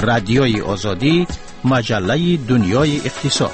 رادیوی آزادی، مجله دنیای اقتصاد.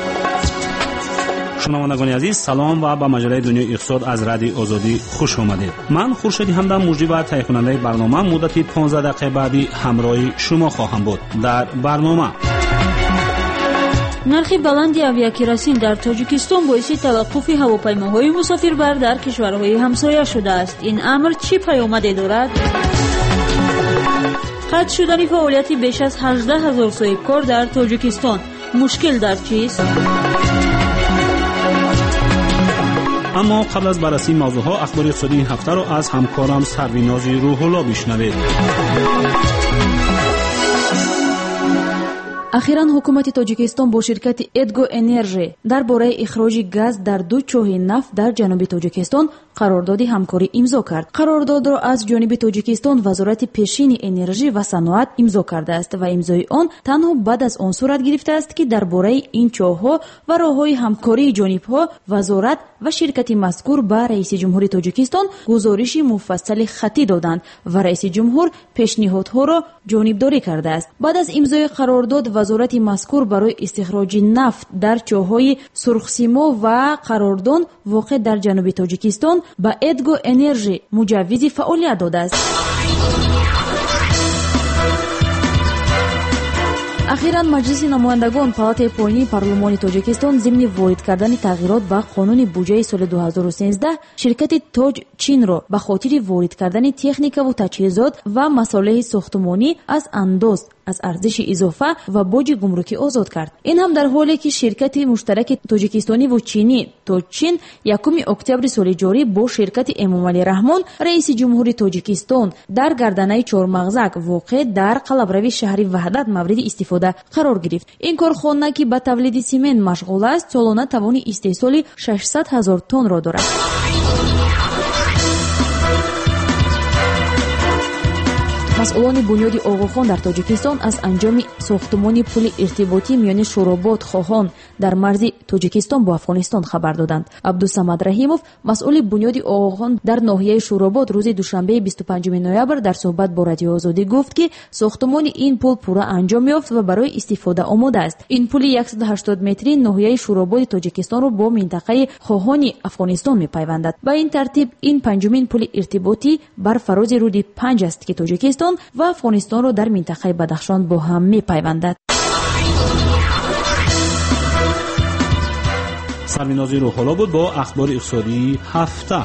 شنوندگان عزیز سلام و به مجله دنیای اقتصاد از رادیو آزادی خوش آمدید. من خورشید همدم مجری و تهیه کننده برنامه مدتی 15 دقیقه بعدی همراه شما خواهم بود. در برنامه нархи баланди авиакеросин дар тоҷикистон боиси таваққуфи ҳавопаймоҳои мусофирбар дар кишварҳои ҳамсоя шудааст. ин амр чӣ паёмаде дорад? қатъ шудани фаъолияти беш аз 18 000 соҳибкор дар тоҷикистон мушкил дар чист? اما قبل از بررسی موضوعها اخبار اقتصادی این هفته را از همکارم سرویناز روح‌الله بشنوید. ахиран ҳукумати тоҷикистон бо ширкати эдго энержи дар бораи ихроҷи газ дар ду чоҳи нафт дар ҷануби тоҷикистон қарордоди ҳамкорӣ имзо кард. қарордодро аз ҷониби тоҷикистон вазорати пешини энержӣ ва саноат имзо кардааст ва имзои он танҳо баъд аз он сурат гирифтааст ки дар бораи ин чоҳҳо ва роҳҳои ҳамкории ҷонибҳо вазорат ва ширкати мазкур ба раиси ҷумҳури тоҷикистон гузориши муфассали хатӣ доданд ва раиси ҷумҳур пешниҳодҳоро ҷонибдорӣ кардааст. баъд аз имзои қарордод вазорати мазкур барои истихроҷи нафт дар чоҳҳои сурхсимо ва қарордон воқеъ дар ҷануби тоҷикистон ба эдго энержи муҷаввизи фаъолият додааст. ахиран маҷлиси намояндагон палатаи поинии парлумони тоҷикистон зимни ворид кардани тағйирот ба қонуни буҷаи соли 2013 ширкати тоҷ чинро ба хотири ворид кардани техникаву таҷҳизот ва масолеҳи сохтумонӣ аз андоз аз арзиши изофа ва боҷи гумрукӣ озод кард. ин ҳам дар ҳоле ки ширкати муштараки тоҷикистониву чинӣ тоҷчин 1 октябри соли ҷорӣ бо ширкати эмомалӣ раҳмон раиси ҷумҳури тоҷикистон дар гарданаи чормағзак воқеъ дар қалабрави шаҳри ваҳдат мавриди истифода қарор гирифт. ин корхона ки ба тавлиди симент машғул аст солона тавони истеҳсоли 600 000 тоннро дорад. масъулони бунёди оғохон дар тоҷикистон аз анҷоми сохтумони пули иртиботӣ миёни шуробот хоҳон дар марзи тоҷикистон бо афғонистон хабар доданд. абдусамад раҳимов масъули бунёди оғохон дар ноҳияи шуробот рӯзи душанбеи 25 ноябр дар суҳбат бо радиои озодӣ гуфт ки сохтумони ин пул пурра анҷом ёфт ва барои истифода омода аст. ин пули 180 метри ноҳияи шуроботи тоҷикистонро бо минтақаи хоҳони афғонистон мепайвандад. ба ин тартиб ин панҷумин пули иртиботӣ бар фарози руди 5 аст ки тоҷикистон ва афғонистонро дар минтақаи бадахшон бо ҳам мепайвандад. سرویناز روح‌الله بود با اخبار اقتصادی هفته.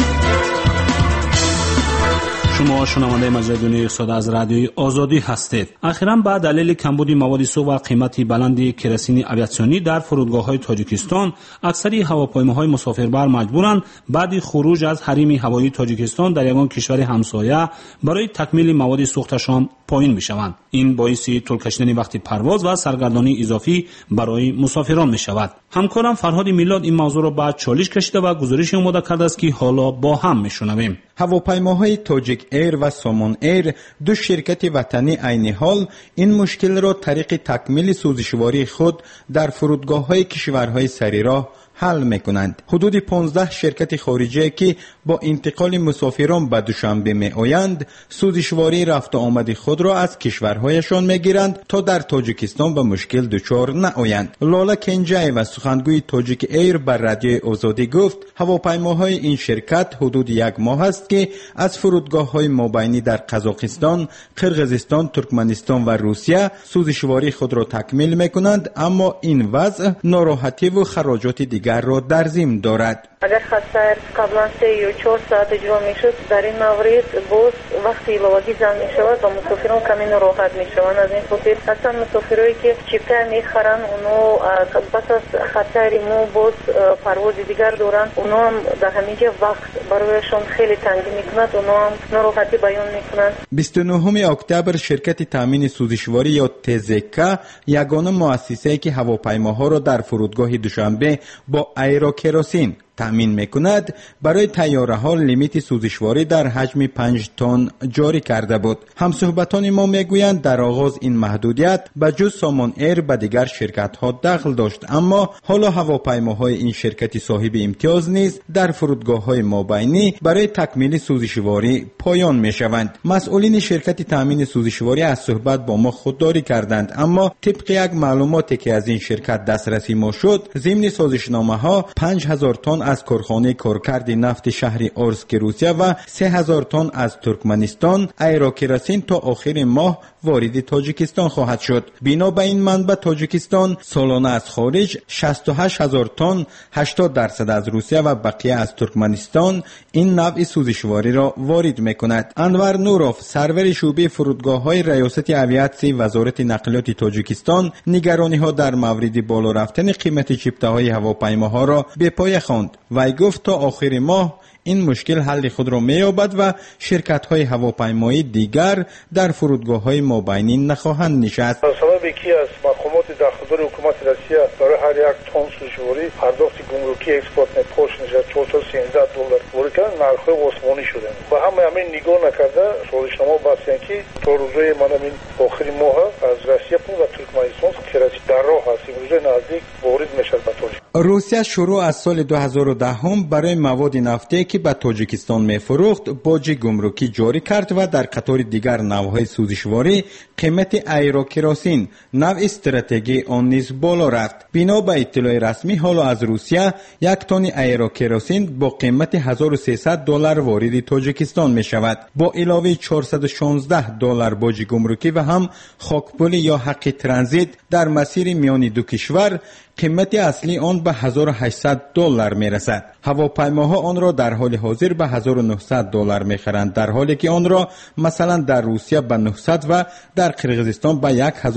شما شنونده مجله دنیای اقتصاد از رادیوی آزادی هستید. اخیراً با دلیل کمبود مواد سوخت و قیمت بلند کرosین آویاسیونی در فرودگاه‌های تاجیکستان اکثری هواپیماهای مسافربر مجبورند بعد خروج از حریم هوایی تاجیکستان در یگان کشور همسایه برای تکمیل مواد سوختشان پایین می‌شوند. این باعث طول کشیدن وقت پرواز و سرگردانی اضافی برای مسافران می‌شود. همکارم فرهاد میلاد این موضوع را بعد چالش کشیده و گزارشی آماده کرده است که حالا با هم می‌شنویم. هواپیماهای تاجیک ایر و سامان ایر دو شرکت وطنی عین حال این مشکل را طریق تکمیل سوزشواری خود در فرودگاه‌های کشورهای سریراه حل میکنند. حدود 15 شرکت خارجی که با انتقال مسافران به دوشنبه میآیند سوزشواری رفت و آمد خود را از کشورهایشان میگیرند تا در تاجیکستان به مشکل دچار نآیند. لاله کنجای و سخنگوی تاجیک ایر بر رادیوی آزادی گفت هواپیماهای این شرکت حدود 1 ماه است که از فرودگاه‌های مابینی در قزاقستان، قرقیزستان، ترکمنستان و روسیه سوزشواری خود را تکمیل میکنند، اما این وضع ناراحتی و خراجات دیگر را در ضمن دارد. اگر خطر قبلا 3 یا 4 ساعت اجرا میشد در این مورد باز وقتی ایلاوگی زن میشود و مسافران کمی ناراحت میشوند. از این خاطر اصلا مسافرایی که چیپته میخرن اونو پس از خطر مو باز پرواز دیگر دارن اونو هم در همینجا وقت برایشان خیلی تنگی میکند، اونو هم ناراحتی بیان میکنند. 29 اکتبر شرکت تامین سوزشواری یا تزکا یگانه مؤسسه‌ای که هواپیماها را در فرودگاه دوشنبه با ایروکروسین تأمین میکند برای طیاره‌ها لیمیت سوزشواری در حجم 5 تن جاری کرده بود. همصحبتان ما میگویند در آغاز این محدودیت به جز سامان ایر به دیگر شرکت‌ها دخل داشت، اما حالا هواپیماهای این شرکت صاحب امتیاز نیز در فرودگاه‌های مابینی برای تکمیل سوزشواری پایان می‌شوند. مسئولین شرکت تأمین سوزشواری از صحبت با ما خودداری کردند، اما طبق یک معلوماتی که از این شرکت دسترسی ما شد، ضمن سازشنامه‌ها 5000 تن از کارخانه کارکرد نفت شهر اورسک روسیه و 3000 تن از ترکمنستان ایروکراسین تا آخر ماه وارد تاجیکستان خواهد شد. بنا به این منبع تاجیکستان سالانه از خارج 68000 تن 80% از روسیه و بقیه از ترکمنستان این نوع سوزشواری را وارد میکند. انور نوروف سرور شعبه فرودگاه‌های ریاست اویاتسی وزارت نقلیات تاجیکستان نگرانی‌ها در مورد بالا رفتن قیمت چیپته‌های هواپیماها را به پای خواند. وی گفت تا آخر ماه این مشکل حل خود را می‌یابد و شرکت‌های هواپیمایی دیگر در فرودگاه‌های مابینی نخواهند نشست. سبب یکی از مقامات داخلی حکومت روسیه برای هر یک تن سوزشواری پرداخت گمرکی اکسپورت پوش نشد 4 تا 13 دلار ورکن نرخ‌های آسمانی شده. و همین نگاه نکرده سازشنامه باسن که تا روزهای این آخر ماه از روسیه و ترکمنستان کراچی در راه است. روز نزدیک وارد میشد به تاجیک. روسیه شروع از سال 2010 برای مواد نفتی که به تاجیکستان می‌فروخت باج گمرکی جاری کرد و در قطار دیگر نوع‌های سوزشواری قیمت ایروکراسین نوع استراتژی آن نیز بالا رفت. بنا به اطلاع رسمی حالا از روسیه یک تن ایروکراسین با قیمت 1300 دلار وارد تاجیکستان می‌شود. با علاوه 416 دلار باج گمرکی و هم خاکپول یا حق ترانزیت در مسیر میان دو کشور قیمت اصلی آن به 1800 دلار میرسد. هواپیماها آن را در حال حاضر به 1900 دلار میخرند، در حالی که آن را مثلا در روسیه به 900 و در قرقیزستان به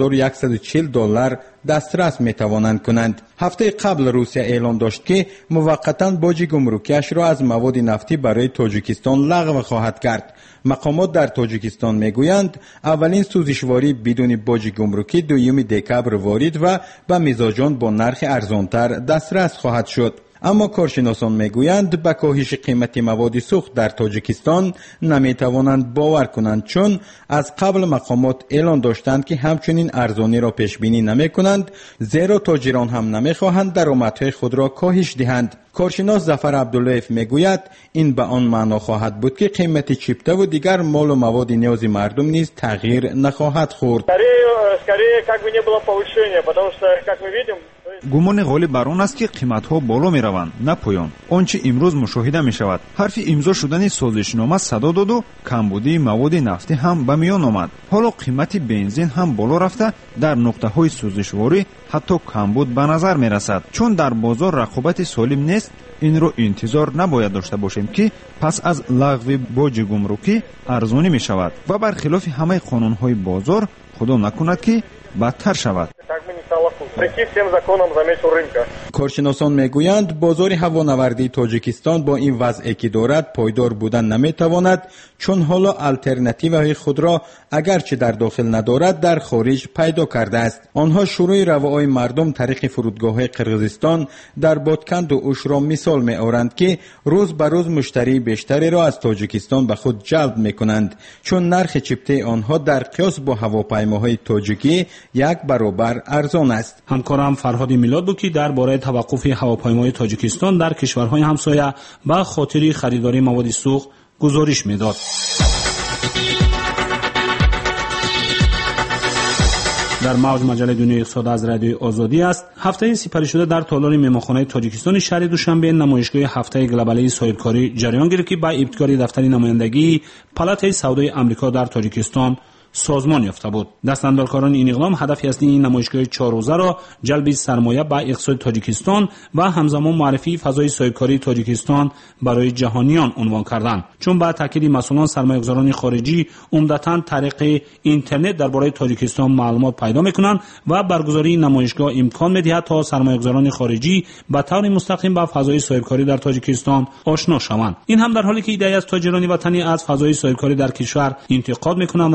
1140 دلار دسترس میتوانند کنند. هفته قبل روسیه اعلام داشت که موقتا باج گمرکیش را از مواد نفتی برای تاجیکستان لغو خواهد کرد. مقامات در تاجیکستان میگویند اولین سوزشواری بدون باج گمرکی 2 دکبر وارد و به مزاجان با نرخ ارزانتر دسترس خواهد شد. اما کارشناسان میگویند به کاهش قیمت مواد سوخت در تاجیکستان نمیتوانند باور کنند، چون از قبل مقامات اعلان داشتند که همچنین ارزانی را پیش بینی نمیکنند، زیرا تاجران هم نمیخواهند درآمدهای خود را کاهش دهند. کارشناس ظفر عبداللهیف میگوید این به آن معنا خواهد بود که قیمت چیپته و دیگر مال و مواد نیاز مردم نیز تغییر نخواهد خورد. گمان غالب بر آن است که قیمت‌ها بالا می‌روند، نه پایان. آنچه امروز مشاهده می‌شود، حرف امضا شدن سازشنامه صدا داد و کمبودی مواد نفتی هم به میان آمد. حالا قیمت بنزین هم بالا رفته، در نقطه‌های سوزشواری حتی کمبود به نظر می‌رسد. چون در بازار رقابت سالم نیست، این رو انتظار نباید داشته باشیم که پس از لغو باج گمرکی ارزانی می‌شود و برخلاف همه قانون‌های بازار خدا نکند که بدتر شود. کارشناسان میگویند بازار هوانوردی تاجیکستان با این وضعی که دارد پایدار بودن نمیتواند، چون حالا الटरनेटिवهای خود را اگرچه در داخل ندارد در خارج پیدا کرده است. آنها شروع روای مردم طریق فرودگاه‌های قرقیزستان در بادکند و اوش را مثال می‌آورند که روز به روز مشتری بیشتری را از تاجیکستان به خود جلب می‌کنند، چون نرخ چیپته آنها در قیاس با هواپیماهای تاجیکی 1 برابر ارزان است. همکارم فرهاد میلاد بود که درباره توقف هواپیمای تاجیکستان در کشورهای همسایه به خاطر خریداری مواد سوخت گزارش میداد. در موج مجله دنیای اقتصاد از رادیوی آزادی است. هفته سپری شده در تالار مهمانخانه تاجیکستان شهر دوشنبه نمایشگاه هفته گلوبالی صاحبکاری جریان گرفت که با ابتکاری دفتر نمایندگی پالاتای سودای آمریکا در تاجیکستان سازمان یافته بود. دستاندرکاران این اقدام هدف اصلی این نمایشگاه 4 روزه را جلب سرمایه به اقتصاد تاجیکستان و همزمان معرفی فضای صاحبکاری تاجیکستان برای جهانیان عنوان کردند. چون با تاکید مسئولان سرمایه‌گذاران خارجی عمدتاً طریق اینترنت درباره تاجیکستان معلومات پیدا می‌کنند و برگزاری نمایشگاه امکان می‌دهد تا سرمایه‌گذاران خارجی به طور مستقیم با فضای صاحبکاری در تاجیکستان آشنا شوند. این هم در حالی که ایده از تاجران وطنی از فضای صاحبکاری در کشور انتقاد می‌کنند و می‌گویند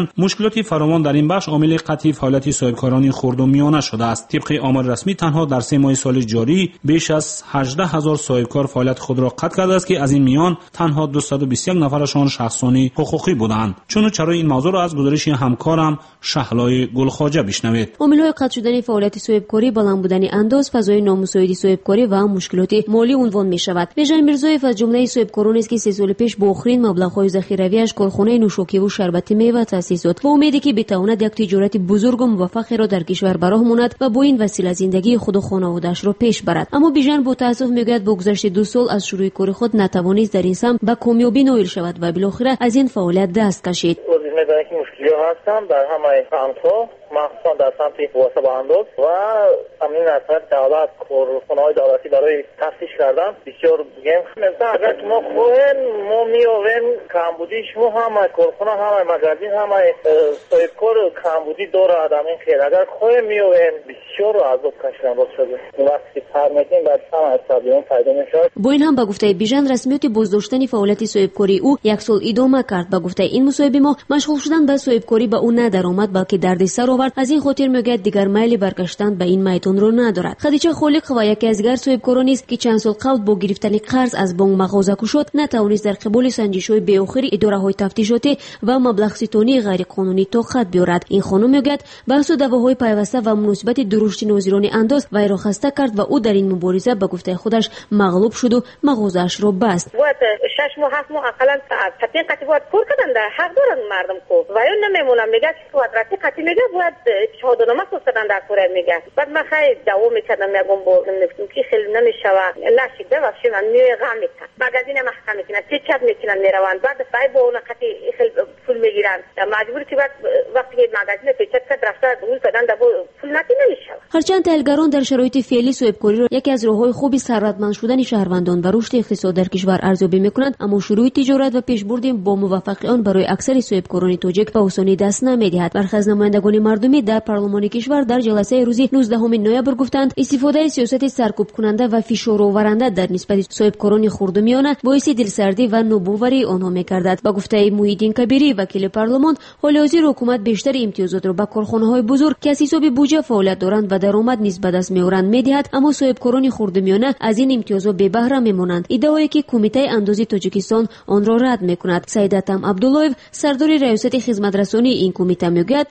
میگویند مشکلات فراوان در این بخش عامل قطعی فعالیت صاحبکاران خرد و میانه شده است. طبق آمار رسمی تنها در 3 ماه سال جاری بیش از 18000 صاحبکار فعالیت خود را قطع کرده است که از این میان تنها 221 نفرشان شخصانی حقوقی بودند. چون چرای این موضوع را از گزارش همکارم شهلای گلخواجه بشنوید. عامل‌های قطع شدن فعالیت صاحبکاری بلند بودن انداز، فضای نامساعد صاحبکاری و مشکلات مالی عنوان می‌شود. بیژن میرزایف از جمله صاحبکارانی است که 3 سال پیش با آخرین مبلغ‌های ذخیروی‌اش کارخانه نوشاکی و شربت میوه تأسیس کرد. با امیدی که بتواند یک تجارت بزرگ و موفق را در کشور براه ماند و با این وسیله زندگی خود و خانواده‌اش را پیش برد. اما بیژن با تأسف میگوید با گذشت 2 سال از شروع کار خود نتوانست در این سمت به کامیابی نائل شود و بالاخره از این فعالیت دست کشید. میدونی که مشکلی هستم در همه سمت‌ها، مخصوصا در سمت واسطه انداز و همین اثر دولت کارخانه‌های دولتی برای تأسیس کردن بسیار گیم. مثلا اگر ما خواهیم ما می‌آوریم کمبودی شما همه کارخانه همه مغازین همه صاحبکار کمبودی دارد. همین خیر اگر خواهیم می‌آوریم بسیار عذاب کشیدن باز شده. وقتی پرمیتیم بعد همه استابیون پیدا می‌شود. با این هم به گفته بیژن رسمیت بازداشتن فعالیت صاحبکاری او 1 سال ادامه کرد. به گفته این مصاحبه ما مشغول شدن به صاحبکاری به او ندرآمد بلکه دردسر آورد. از این خاطر میگوید دیگر میل برگشتن به این میدان را ندارد. خدیجه خالق و یکی از دیگر صاحبکارانی است که چند سال قبل با گرفتن قرض از بانک مغازه شد نتوانست در قبال سنجش‌های بی‌آخر اداره‌های تفتیشاتی و مبلغ ستانی غیر قانونی طاقت بیاورد. این خانم میگوید بحث و دعواهای پیوسته و مناسبت درشت ناظران انداز وی را خسته کرد و او در این مبارزه به گفته خودش مغلوب شد و مغازه‌اش را بست. باید 6 ماه 7 ماه اقلا تطبیق قطعی باید کار کردن در حق دارن مردم کو و یا نمیمونم میگه که قدرتی قطعی میگه باید شهادتنامه فرستادن در کار میگه. بعد من خیلی دعوا میکردم میگم با نمیتونم که خیلی نمیشوه نشیده و شما میگم میکنن مغازین محکمه میکنن چت میکنن میروند بعد پای با اون قطعی خیلی پول میگیرن مجبوری که بعد وقتی مغازین پیچت کرد رفته اون کردن در پول نمیشه. هرچند تحلیلگران در شرایط فعلی صاحبکاری را یکی از راههای خوبی ثروتمند شدن شهروندان و رشد اقتصاد در کشور ارزیابی میکنند، اما شروع تجارت و پیشبرد با موفقی آن برای اکثر صاحبکاران تاجیک به آسانی دست نمیدهد. برخی از نمایندگان مردمی در پارلمان کشور در جلسه روز 19 نوامبر گفتند استفاده سیاست سرکوب کننده و فشار آورنده در نسبت صاحبکاران خرد و میانه باعث دلسردی و نوباوری آنها میگردد. با گفته محیدین کبیری وکیل پارلمان، حال حاضر حکومت بیشتر امتیازات را به کارخانه‌های بزرگ که از حساب بودجه فعالیت دارند و درآمد نیز به دست میآورند میدهد، اما صاحبکاران خرد و میانه از این امتیازات بی بهره میمانند. ادعایی که کمیته اندازی تاجیکستان آن را رد میکند. سیداتم عبداللهیو سردار ریاست خدمترسانی این کمیته میگوید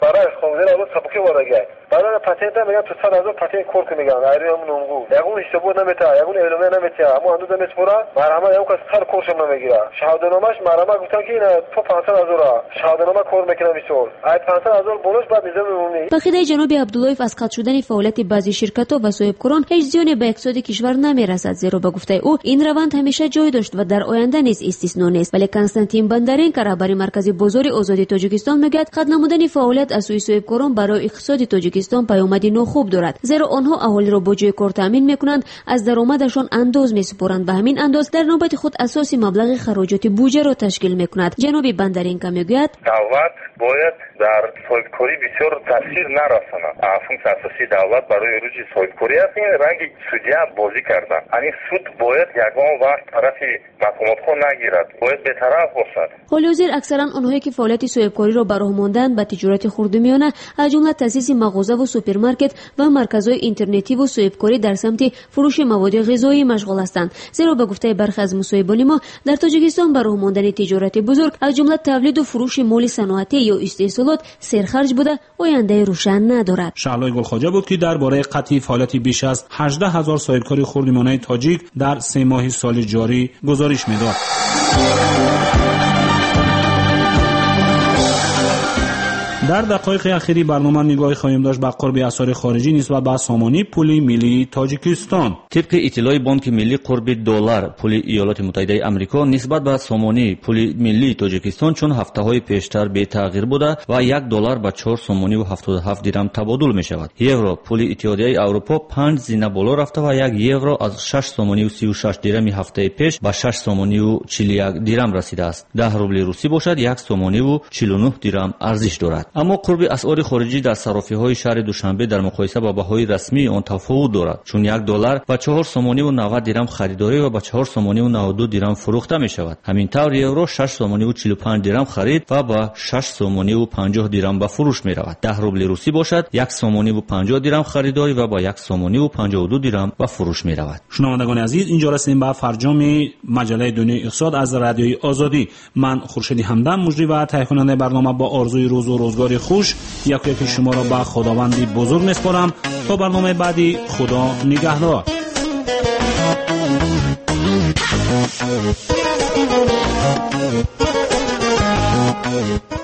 برای پاتنت میگن تو 100,000 پاتنت کورک میگن ایران نونگو یگون اشتباه نمیته یگون اعلام نمیته اما اندوز نمیسپره مرحمه یو کس سر کورش نمیگیره شهادتنامه‌اش مرحمه گفتن که تو 500,000 شهادتنامه کور میکنه میسول ای 500,000 بونوس بعد میذارم میمونی. بخیده جناب عبداللهیو از قطع شدن فعالیت بعضی شرکت‌ها و صاحبکاران هیچ زیانی به اقتصاد کشور نمیرسد، زیرا به گفته او این روند همیشه جای داشت و در آینده نیز استثنا نیست. ولی کنستانتین بندرین که رهبر مرکز بازار آزادی تاجیکستان میگوید قطع نمودن فعالیت از سوی صاحبکاران برای اقتصاد تاجیکستان پیامدی ناخوب دارد، زیرا آنها اهالی را با جای کار تامین میکنند، از درآمدشان انداز میسپارند، به همین انداز در نوبت خود اساس مبلغ خراجات بودجه را تشکیل میکند. جناب بندرین که میگوید دولت باید در صاحبکاری بسیار تاثیر نرساند. فونکس اساسی دولت برای رشد صاحبکاری است این رنگ سودیه بازی کردن. یعنی سود باید یگان وقت طرف مقامات خود نگیرد، باید بی‌طرف باشد. حال حاضر اکثرا آنهایی که فعالیت صاحبکاری را براه ماندند به تجارت خرد و میانه، از جمله تأسیس مغازه و سوپرمارکت و مرکزهای اینترنتی و صاحبکاری در سمت فروش مواد غذایی مشغول هستند، زیرا به گفته برخی از مصاحبان ما در تاجیکستان براه ماندن تجارت بزرگ از جمله تولید و فروش مال صنعتی یا استحصالات سرخرج بوده آینده روشن ندارد. شعلای گلخواجه بود که درباره قطعی فعالیت بیش از 18,000 صاحبکار خرد و میانه تاجیک در 3 ماه سال جاری گزارش میداد. در دقایق اخیری برنامه نگاهی خواهیم داشت به قرب اثار خارجی نسبت به سامانی پول ملی تاجیکستان. طبق اطلاع بانک ملی قرب دلار پول ایالات متحده آمریکا نسبت به سامانی پول ملی تاجیکستان چون هفته‌های پیشتر بی تغییر بوده و $1 به 4 سامانی و 77 درم تبادل می شود. یورو پول اتحادیه اروپا 5 زینه بالا رفته و 1 یورو از 6 سامانی و 36 درم هفته پیش به 6 سامانی و 41 درم رسیده است. 10 روبل روسی باشد 1 سامانی و 49 درم ارزش دارد. аммо қурби асъори хориҷӣ дар сарофиҳои шаҳри душанбе дар муқоиса ба баҳои расмии он тафовут дорад, чун $1 ба 4 сомонӣ ва 90 дирам харидорӣ ва ба 4 сомонӣ ва 92 дирам фурӯхта мешавад. ҳамин тавр евро 6 сомонӣ ва 45 дирам харид ва ба 6 сомонӣ ва 50 дирам ба фурӯш меравад. 10 рубли русӣ бошад 1 сомонӣ ва 50 дирам харидорӣ ва ба 1 сомонӣ ва 52 дирам ба фурӯш меравад. шунавандагони азиз, инҷо расидем ба фарҷоми маҷаллаи дунёи иқтисод аз радиои озодӣ. ман хуршиди ҳамдам муҷрӣ ва таҳиякунандаи барнома با آرزوی روز و روزگاری خوش یکی شما را به خداوندی بزرگ میسپارم. تا برنامه بعدی، خدا نگهدار.